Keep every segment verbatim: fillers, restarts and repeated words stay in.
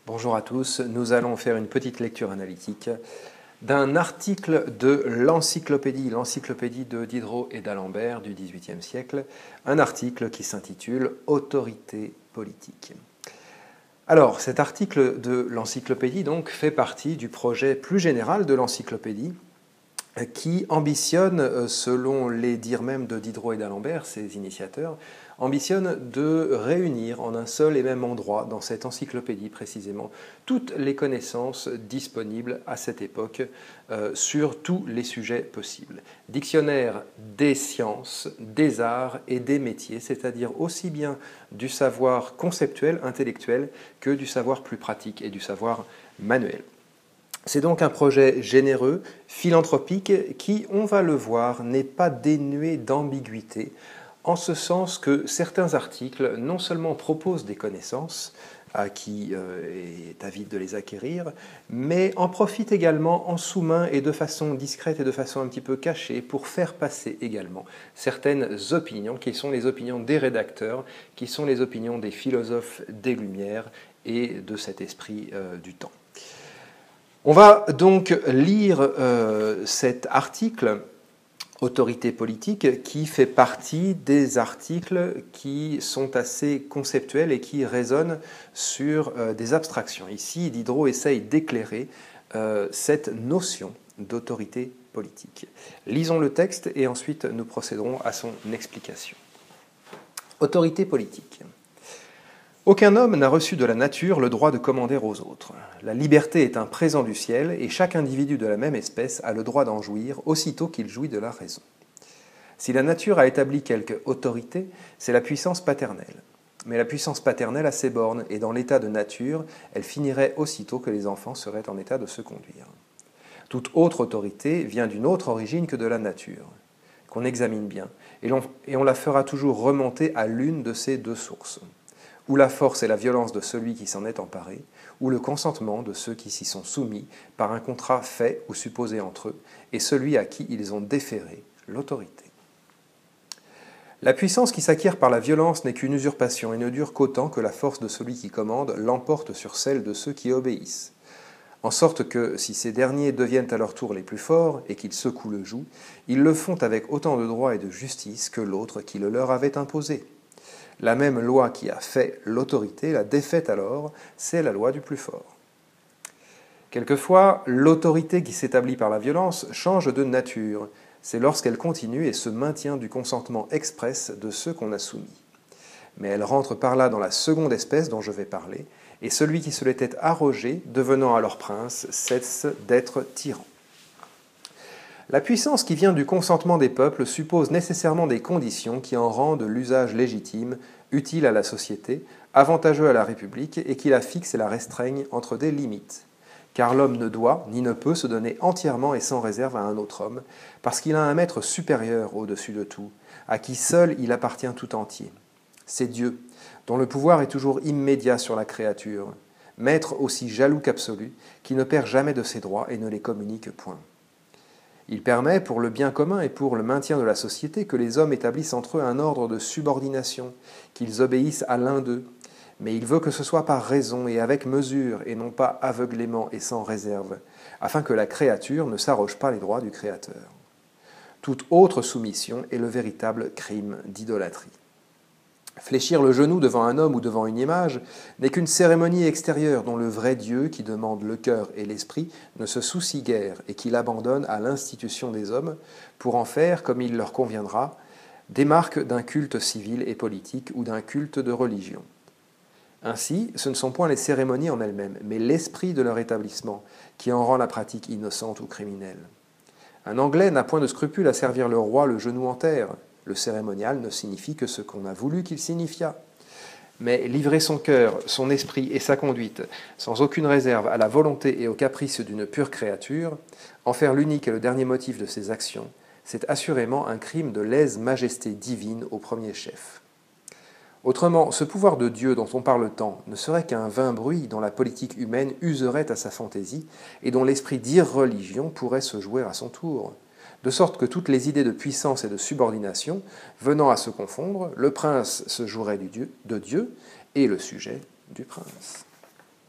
Bonjour à tous, nous allons faire une petite lecture analytique d'un article de l'encyclopédie, l'encyclopédie de Diderot et d'Alembert du dix-huitième siècle, un article qui s'intitule « Autorité politique ». Alors, cet article de l'encyclopédie donc fait partie du projet plus général de l'encyclopédie qui ambitionne, selon les dires même de Diderot et d'Alembert, ses initiateurs, ambitionne de réunir en un seul et même endroit, dans cette encyclopédie précisément, toutes les connaissances disponibles à cette époque euh, sur tous les sujets possibles. Dictionnaire des sciences, des arts et des métiers, c'est-à-dire aussi bien du savoir conceptuel, intellectuel, que du savoir plus pratique et du savoir manuel. C'est donc un projet généreux, philanthropique, qui, on va le voir, n'est pas dénué d'ambiguïté, en ce sens que certains articles non seulement proposent des connaissances à qui euh, est avide de les acquérir, mais en profitent également en sous-main et de façon discrète et de façon un petit peu cachée pour faire passer également certaines opinions qui sont les opinions des rédacteurs, qui sont les opinions des philosophes des Lumières et de cet esprit euh, du temps. On va donc lire euh, cet article « Autorité politique » qui fait partie des articles qui sont assez conceptuels et qui résonnent sur euh, des abstractions. Ici, Diderot essaye d'éclairer euh, cette notion d'autorité politique. Lisons le texte et ensuite nous procéderons à son explication. Autorité politique. Aucun homme n'a reçu de la nature le droit de commander aux autres. La liberté est un présent du ciel et chaque individu de la même espèce a le droit d'en jouir aussitôt qu'il jouit de la raison. Si la nature a établi quelque autorité, c'est la puissance paternelle. Mais la puissance paternelle a ses bornes et dans l'état de nature, elle finirait aussitôt que les enfants seraient en état de se conduire. Toute autre autorité vient d'une autre origine que de la nature, qu'on examine bien, et, l'on, et on la fera toujours remonter à l'une de ces deux sources. Ou la force et la violence de celui qui s'en est emparé, ou le consentement de ceux qui s'y sont soumis par un contrat fait ou supposé entre eux, et celui à qui ils ont déféré l'autorité. La puissance qui s'acquiert par la violence n'est qu'une usurpation et ne dure qu'autant que la force de celui qui commande l'emporte sur celle de ceux qui obéissent. En sorte que, si ces derniers deviennent à leur tour les plus forts et qu'ils secouent le joug, ils le font avec autant de droit et de justice que l'autre qui le leur avait imposé. La même loi qui a fait l'autorité la défaite alors, c'est la loi du plus fort. Quelquefois, l'autorité qui s'établit par la violence change de nature. C'est lorsqu'elle continue et se maintient du consentement express de ceux qu'on a soumis. Mais elle rentre par là dans la seconde espèce dont je vais parler, et celui qui se l'était arrogé, devenant alors prince, cesse d'être tyran. La puissance qui vient du consentement des peuples suppose nécessairement des conditions qui en rendent l'usage légitime, utile à la société, avantageux à la République et qui la fixent et la restreignent entre des limites. Car l'homme ne doit ni ne peut se donner entièrement et sans réserve à un autre homme, parce qu'il a un maître supérieur au-dessus de tout, à qui seul il appartient tout entier. C'est Dieu, dont le pouvoir est toujours immédiat sur la créature, maître aussi jaloux qu'absolu, qui ne perd jamais de ses droits et ne les communique point. Il permet, pour le bien commun et pour le maintien de la société, que les hommes établissent entre eux un ordre de subordination, qu'ils obéissent à l'un d'eux, mais il veut que ce soit par raison et avec mesure, et non pas aveuglément et sans réserve, afin que la créature ne s'arroge pas les droits du Créateur. Toute autre soumission est le véritable crime d'idolâtrie. Fléchir le genou devant un homme ou devant une image n'est qu'une cérémonie extérieure dont le vrai Dieu, qui demande le cœur et l'esprit, ne se soucie guère et qu'il abandonne à l'institution des hommes pour en faire, comme il leur conviendra, des marques d'un culte civil et politique ou d'un culte de religion. Ainsi, ce ne sont point les cérémonies en elles-mêmes, mais l'esprit de leur établissement qui en rend la pratique innocente ou criminelle. Un Anglais n'a point de scrupule à servir le roi le genou en terre. Le cérémonial ne signifie que ce qu'on a voulu qu'il signifiât. Mais livrer son cœur, son esprit et sa conduite, sans aucune réserve à la volonté et aux caprices d'une pure créature, en faire l'unique et le dernier motif de ses actions, c'est assurément un crime de lèse-majesté divine au premier chef. Autrement, ce pouvoir de Dieu dont on parle tant ne serait qu'un vain bruit dont la politique humaine userait à sa fantaisie et dont l'esprit d'irreligion pourrait se jouer à son tour. De sorte que toutes les idées de puissance et de subordination, venant à se confondre, le prince se jouerait du Dieu, de Dieu et le sujet du prince.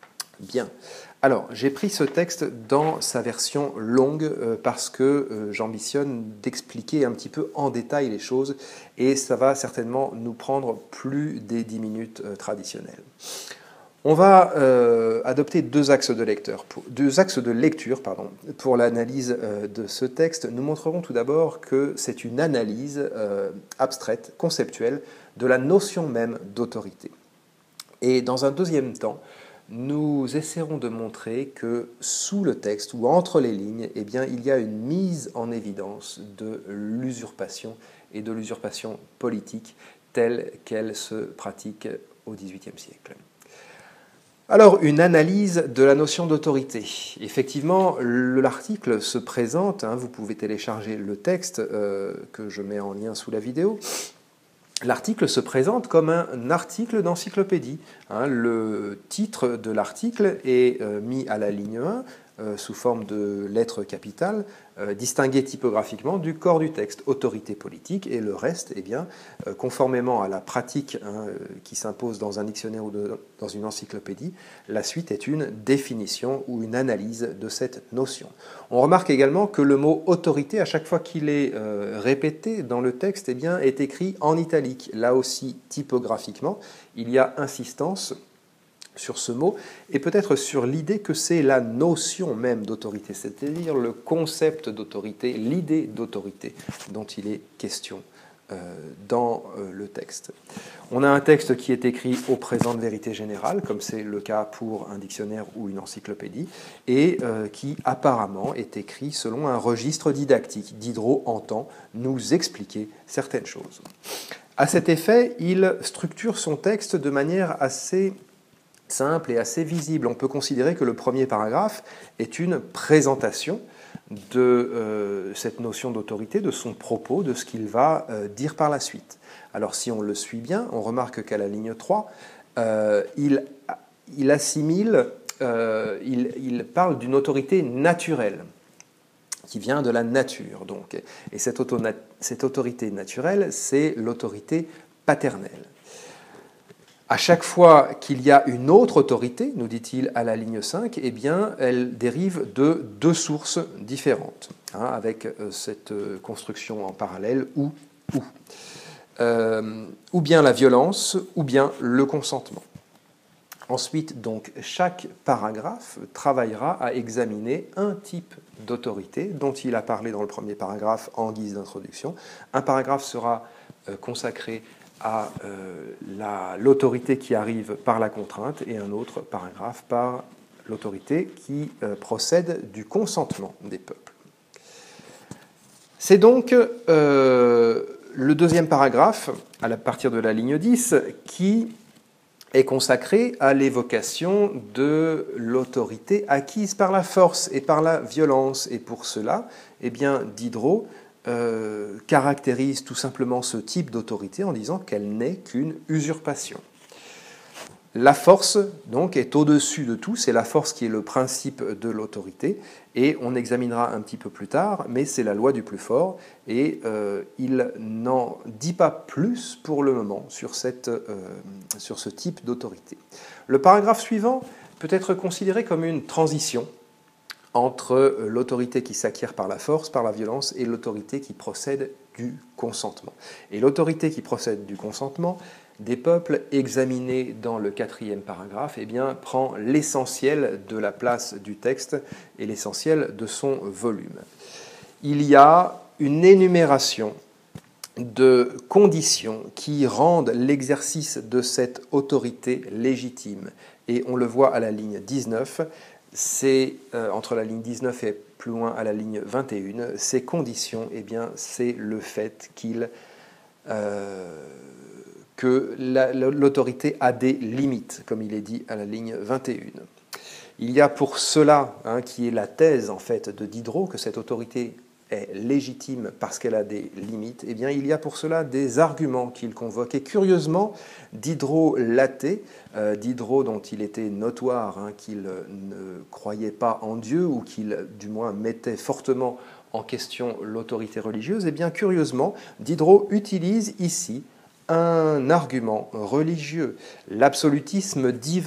Bien. Alors, j'ai pris ce texte dans sa version longue euh, parce que euh, j'ambitionne d'expliquer un petit peu en détail les choses et ça va certainement nous prendre plus des dix minutes euh, traditionnelles. On va euh, adopter deux axes de, lecteur pour, deux axes de lecture pardon, pour l'analyse euh, de ce texte. Nous montrerons tout d'abord que c'est une analyse euh, abstraite, conceptuelle, de la notion même d'autorité. Et dans un deuxième temps, nous essaierons de montrer que sous le texte ou entre les lignes, eh bien, il y a une mise en évidence de l'usurpation et de l'usurpation politique telle qu'elle se pratique au dix-huitième siècle. Alors, une analyse de la notion d'autorité. Effectivement, l'article se présente, hein, vous pouvez télécharger le texte euh, que je mets en lien sous la vidéo. L'article se présente comme un article d'encyclopédie. Hein, le titre de l'article est euh, mis à la ligne un euh, sous forme de lettres capitales, euh, distingué typographiquement du corps du texte, autorité politique, et le reste, eh bien, euh, conformément à la pratique hein, euh, qui s'impose dans un dictionnaire ou de, dans une encyclopédie, la suite est une définition ou une analyse de cette notion. On remarque également que le mot autorité, à chaque fois qu'il est euh, répété dans le texte, eh bien, est écrit en italique. Là aussi, typographiquement, il y a insistance sur ce mot, et peut-être sur l'idée que c'est la notion même d'autorité, c'est-à-dire le concept d'autorité, l'idée d'autorité dont il est question euh, dans euh, le texte. On a un texte qui est écrit au présent de vérité générale, comme c'est le cas pour un dictionnaire ou une encyclopédie, et euh, qui apparemment est écrit selon un registre didactique. Diderot entend nous expliquer certaines choses. À cet effet, il structure son texte de manière assez simple et assez visible. On peut considérer que le premier paragraphe est une présentation de euh, cette notion d'autorité, de son propos, de ce qu'il va euh, dire par la suite. Alors si on le suit bien, on remarque qu'à la ligne trois, euh, il, il assimile, euh, il, il parle d'une autorité naturelle, qui vient de la nature. Donc. Et cette, auto cette autorité naturelle, c'est l'autorité paternelle. À chaque fois qu'il y a une autre autorité, nous dit-il à la ligne cinq, eh bien, elle dérive de deux sources différentes, hein, avec euh, cette construction en parallèle ou ou. Euh, ou bien la violence, ou bien le consentement. Ensuite, donc, chaque paragraphe travaillera à examiner un type d'autorité dont il a parlé dans le premier paragraphe en guise d'introduction. Un paragraphe sera euh, consacré à euh, l'autorité qui arrive par la contrainte et un autre paragraphe par l'autorité qui euh, procède du consentement des peuples. C'est donc euh, le deuxième paragraphe, à la, partir de la ligne dix, qui est consacré à l'évocation de l'autorité acquise par la force et par la violence. Et pour cela, eh bien, Diderot Euh, caractérise tout simplement ce type d'autorité en disant qu'elle n'est qu'une usurpation. La force, donc, est au-dessus de tout, c'est la force qui est le principe de l'autorité, et on examinera un petit peu plus tard, mais c'est la loi du plus fort, et euh, il n'en dit pas plus pour le moment sur, cette, euh, sur ce type d'autorité. Le paragraphe suivant peut être considéré comme une transition entre l'autorité qui s'acquiert par la force, par la violence, et l'autorité qui procède du consentement. Et l'autorité qui procède du consentement des peuples, examinée dans le quatrième paragraphe, eh bien, prend l'essentiel de la place du texte et l'essentiel de son volume. Il y a une énumération de conditions qui rendent l'exercice de cette autorité légitime. Et on le voit à la ligne dix-neuf, c'est euh, entre la ligne dix-neuf et plus loin à la ligne vingt et un, ces conditions, eh bien, c'est le fait qu'il, euh, que l'autorité a des limites, comme il est dit à la ligne vingt et un. Il y a pour cela, hein, qui est la thèse en fait de Diderot, que cette autorité est légitime parce qu'elle a des limites, eh bien, il y a pour cela des arguments qu'il convoque. Et curieusement, Diderot l'athée, euh, Diderot dont il était notoire hein, qu'il ne croyait pas en Dieu, ou qu'il, du moins, mettait fortement en question l'autorité religieuse, eh bien, curieusement, Diderot utilise ici un argument religieux, l'absolutisme divin,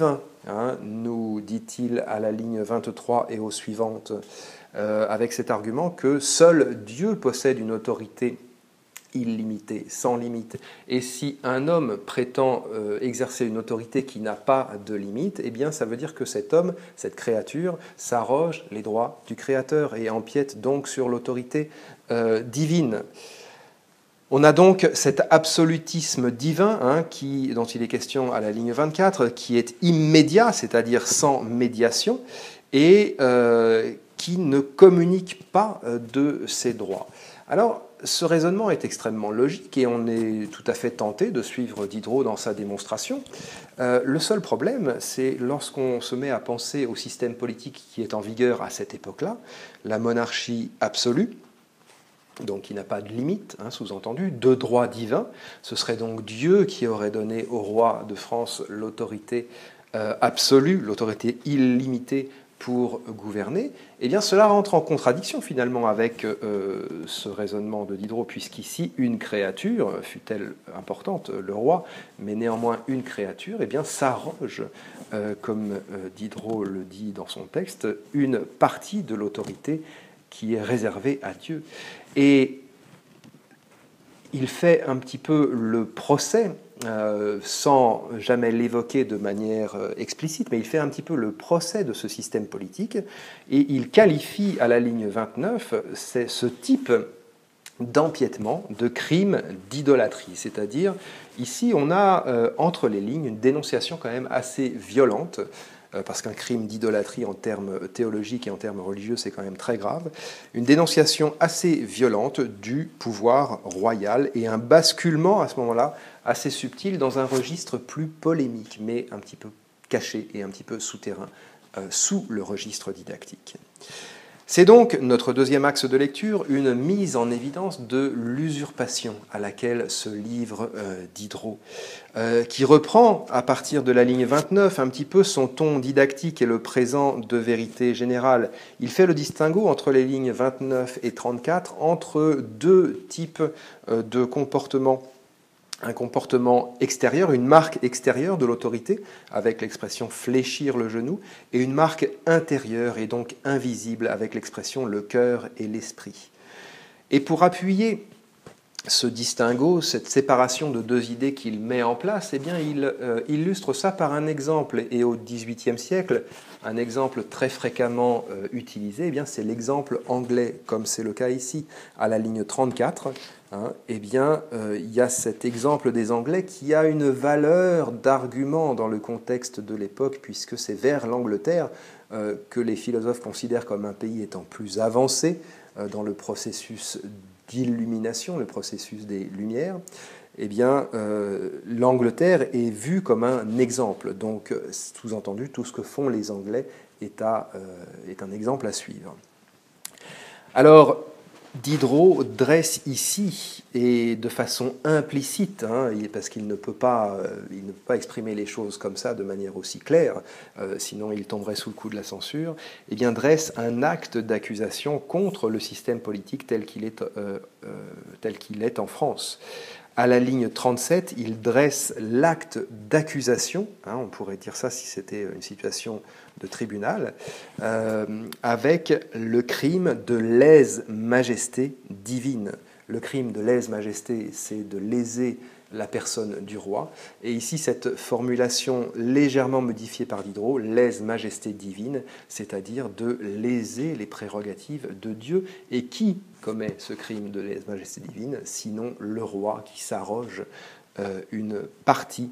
hein, nous dit-il à la ligne vingt-trois et aux suivantes, euh, avec cet argument que seul Dieu possède une autorité illimité, sans limite. Et si un homme prétend euh, exercer une autorité qui n'a pas de limite, eh bien ça veut dire que cet homme, cette créature, s'arroge les droits du Créateur et empiète donc sur l'autorité euh, divine. On a donc cet absolutisme divin, hein, qui, dont il est question à la ligne vingt-quatre, qui est immédiat, c'est-à-dire sans médiation, et euh, qui ne communique pas de ses droits. Alors, ce raisonnement est extrêmement logique et on est tout à fait tenté de suivre Diderot dans sa démonstration. Euh, le seul problème, c'est lorsqu'on se met à penser au système politique qui est en vigueur à cette époque-là, la monarchie absolue, donc qui n'a pas de limite, hein, sous-entendu, de droit divin. Ce serait donc Dieu qui aurait donné au roi de France l'autorité euh, absolue, l'autorité illimitée pour gouverner. Eh bien, cela rentre en contradiction finalement avec euh, ce raisonnement de Diderot, puisqu'ici, une créature, fût-elle importante, le roi, mais néanmoins une créature, eh bien, s'arroge, euh, comme euh, Diderot le dit dans son texte, une partie de l'autorité qui est réservée à Dieu. Et il fait un petit peu le procès, euh, sans jamais l'évoquer de manière euh, explicite, mais il fait un petit peu le procès de ce système politique, et il qualifie à la ligne vingt-neuf c'est ce type d'empiètement, de crime d'idolâtrie. C'est-à-dire, ici, on a euh, entre les lignes une dénonciation quand même assez violente, parce qu'un crime d'idolâtrie en termes théologiques et en termes religieux, c'est quand même très grave, une dénonciation assez violente du pouvoir royal et un basculement à ce moment-là assez subtil dans un registre plus polémique, mais un petit peu caché et un petit peu souterrain, euh, sous le registre didactique. C'est donc notre deuxième axe de lecture, une mise en évidence de l'usurpation à laquelle se livre euh, Diderot, euh, qui reprend à partir de la ligne vingt-neuf un petit peu son ton didactique et le présent de vérité générale. Il fait le distinguo entre les lignes vingt-neuf et trente-quatre entre deux types euh, de comportements. Un comportement extérieur, une marque extérieure de l'autorité, avec l'expression fléchir le genou, et une marque intérieure et donc invisible, avec l'expression le cœur et l'esprit. Et pour appuyer ce distinguo, cette séparation de deux idées qu'il met en place, eh bien, il euh, illustre ça par un exemple. Et au dix-huitième siècle, un exemple très fréquemment euh, utilisé, eh bien, c'est l'exemple anglais, comme c'est le cas ici, à la ligne trente-quatre. Hein, eh bien, euh, il y a cet exemple des Anglais qui a une valeur d'argument dans le contexte de l'époque, puisque c'est vers l'Angleterre euh, que les philosophes considèrent comme un pays étant plus avancé euh, dans le processus d'illumination, le processus des Lumières. Eh bien, euh, l'Angleterre est vue comme un exemple. Donc, sous-entendu, tout ce que font les Anglais est, à, euh, est un exemple à suivre. Alors, Diderot dresse ici, et de façon implicite, hein, parce qu'il ne peut pas, il ne peut pas exprimer les choses comme ça de manière aussi claire, euh, sinon il tomberait sous le coup de la censure, eh bien dresse un acte d'accusation contre le système politique tel qu'il est, euh, euh, tel qu'il est en France. À la ligne trente-sept, il dresse l'acte d'accusation, hein, on pourrait dire ça si c'était une situation de tribunal, euh, avec le crime de lèse-majesté divine. Le crime de lèse-majesté, c'est de léser la personne du roi. Et ici, cette formulation légèrement modifiée par Diderot, lèse-majesté divine, c'est-à-dire de léser les prérogatives de Dieu. Et qui commet ce crime de lèse-majesté divine, sinon le roi qui s'arroge euh, une partie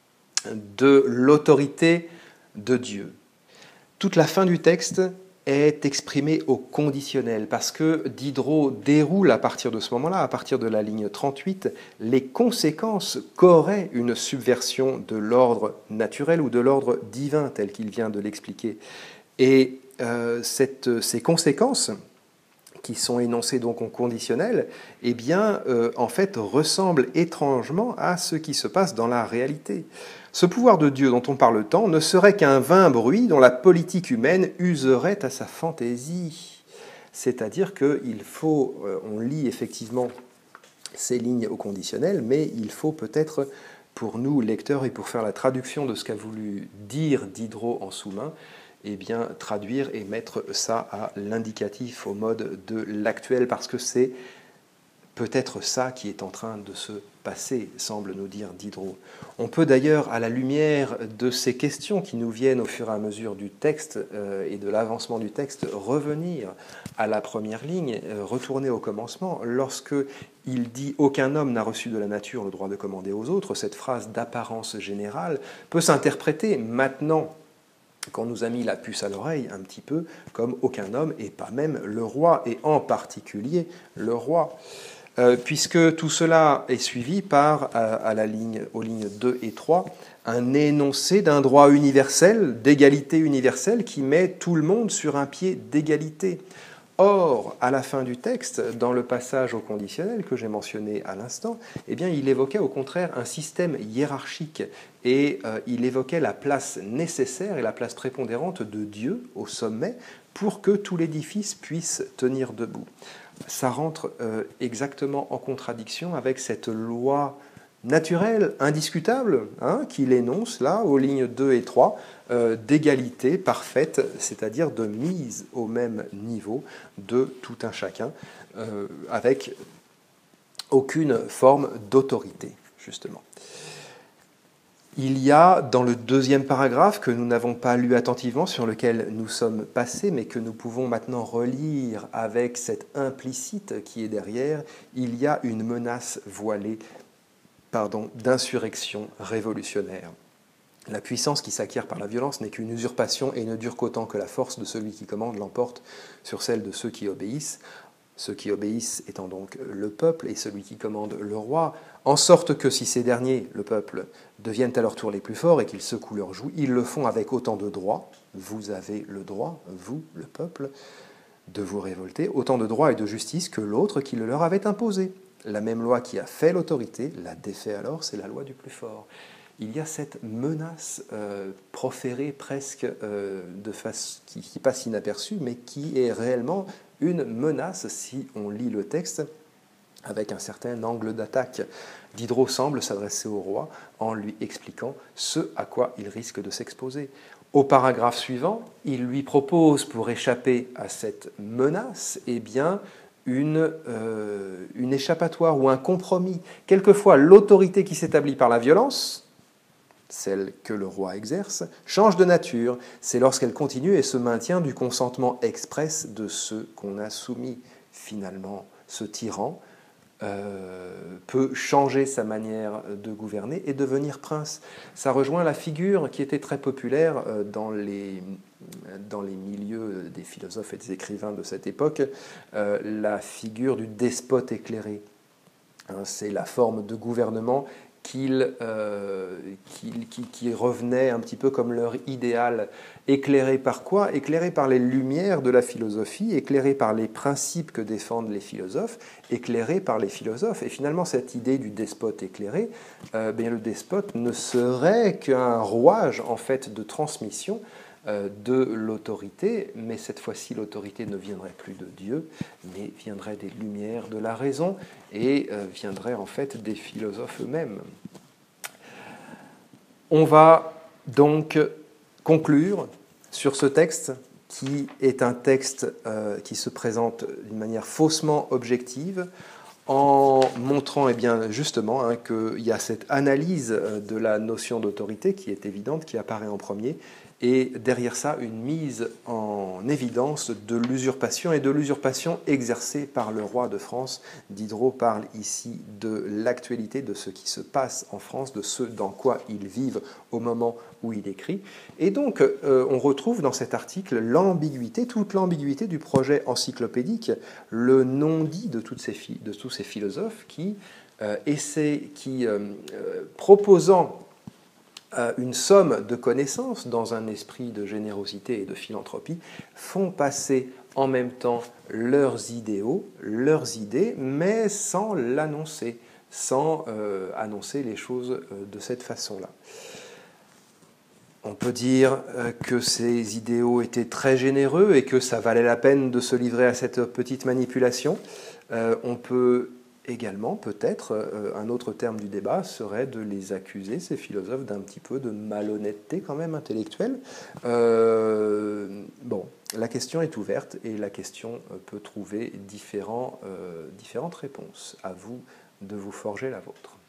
de l'autorité de Dieu. Toute la fin du texte est exprimée au conditionnel, parce que Diderot déroule à partir de ce moment-là, à partir de la ligne trente-huit, les conséquences qu'aurait une subversion de l'ordre naturel ou de l'ordre divin, tel qu'il vient de l'expliquer. Et euh, cette, ces conséquences, qui sont énoncées donc au conditionnel, eh bien, euh, en fait, ressemblent étrangement à ce qui se passe dans la réalité. Ce pouvoir de Dieu dont on parle tant ne serait qu'un vain bruit dont la politique humaine userait à sa fantaisie. C'est-à-dire qu'il faut, on lit effectivement ces lignes au conditionnel, mais il faut peut-être pour nous, lecteurs, et pour faire la traduction de ce qu'a voulu dire Diderot en sous-main, eh bien, traduire et mettre ça à l'indicatif, au mode de l'actuel, parce que c'est peut-être ça qui est en train de se passer, semble nous dire Diderot. On peut d'ailleurs, à la lumière de ces questions qui nous viennent au fur et à mesure du texte euh, et de l'avancement du texte, revenir à la première ligne, euh, retourner au commencement. Lorsque il dit « Aucun homme n'a reçu de la nature le droit de commander aux autres », cette phrase d'apparence générale peut s'interpréter maintenant, qu'on nous a mis la puce à l'oreille un petit peu, comme aucun homme, et pas même le roi, et en particulier le roi. Euh, puisque tout cela est suivi par, à, à la ligne, aux lignes deux et trois, un énoncé d'un droit universel, d'égalité universelle, qui met tout le monde sur un pied d'égalité. Or, à la fin du texte, dans le passage au conditionnel que j'ai mentionné à l'instant, eh bien, il évoquait au contraire un système hiérarchique et euh, il évoquait la place nécessaire et la place prépondérante de Dieu au sommet pour que tout l'édifice puisse tenir debout. Ça rentre euh, exactement en contradiction avec cette loi naturelle, indiscutable, hein, qu'il énonce là aux lignes deux et trois, euh, d'égalité parfaite, c'est-à-dire de mise au même niveau de tout un chacun, euh, avec aucune forme d'autorité, justement. Il y a dans le deuxième paragraphe que nous n'avons pas lu attentivement, sur lequel nous sommes passés, mais que nous pouvons maintenant relire avec cet implicite qui est derrière, il y a une menace voilée pardon, d'insurrection révolutionnaire. La puissance qui s'acquiert par la violence n'est qu'une usurpation et ne dure qu'autant que la force de celui qui commande l'emporte sur celle de ceux qui obéissent. Ceux qui obéissent étant donc le peuple et celui qui commande le roi, en sorte que si ces derniers, le peuple, deviennent à leur tour les plus forts et qu'ils secouent leurs joues, ils le font avec autant de droit, vous avez le droit, vous, le peuple, de vous révolter, autant de droit et de justice que l'autre qui le leur avait imposé. La même loi qui a fait l'autorité la défait alors, c'est la loi du plus fort. Il y a cette menace euh, proférée presque euh, de face, qui, qui passe inaperçue, mais qui est réellement une menace si on lit le texte avec un certain angle d'attaque. Diderot semble s'adresser au roi en lui expliquant ce à quoi il risque de s'exposer. Au paragraphe suivant, il lui propose, pour échapper à cette menace, eh bien, une, euh, une échappatoire ou un compromis. Quelquefois, l'autorité qui s'établit par la violence, celle que le roi exerce, change de nature. C'est lorsqu'elle continue et se maintient du consentement express de ceux qu'on a soumis. Finalement, ce tyran euh, peut changer sa manière de gouverner et devenir prince. Ça rejoint la figure qui était très populaire dans les, dans les milieux des philosophes et des écrivains de cette époque, euh, la figure du despote éclairé. Hein, c'est la forme de gouvernement Qu'il, euh, qui, qui, qui revenait un petit peu comme leur idéal. Éclairé par quoi? Éclairé par les lumières de la philosophie, éclairé par les principes que défendent les philosophes, éclairé par les philosophes. Et finalement, cette idée du despote éclairé, euh, bien, le despote ne serait qu'un rouage en fait de transmission euh, de l'autorité, mais cette fois-ci, l'autorité ne viendrait plus de Dieu, mais viendrait des lumières de la raison et euh, viendrait en fait des philosophes eux-mêmes. On va donc conclure sur ce texte qui est un texte euh, qui se présente d'une manière faussement objective, en montrant eh bien, justement hein, qu'il y a cette analyse de la notion d'autorité qui est évidente, qui apparaît en premier, et derrière ça, une mise en évidence de l'usurpation et de l'usurpation exercée par le roi de France. Diderot parle ici de l'actualité, de ce qui se passe en France, de ce dans quoi ils vivent au moment où il écrit. Et donc, euh, on retrouve dans cet article l'ambiguïté, toute l'ambiguïté du projet encyclopédique, le non-dit de, toutes ces, de tous ces philosophes qui euh, essaient, qui, euh, euh, proposant une somme de connaissances dans un esprit de générosité et de philanthropie, font passer en même temps leurs idéaux, leurs idées, mais sans l'annoncer, sans euh, annoncer les choses euh, de cette façon-là. On peut dire euh, que ces idéaux étaient très généreux et que ça valait la peine de se livrer à cette petite manipulation. Euh, on peut également, peut-être, euh, un autre terme du débat serait de les accuser, ces philosophes, d'un petit peu de malhonnêteté quand même intellectuelle. Euh, bon, la question est ouverte et la question peut trouver différents, euh, différentes réponses. À vous de vous forger la vôtre.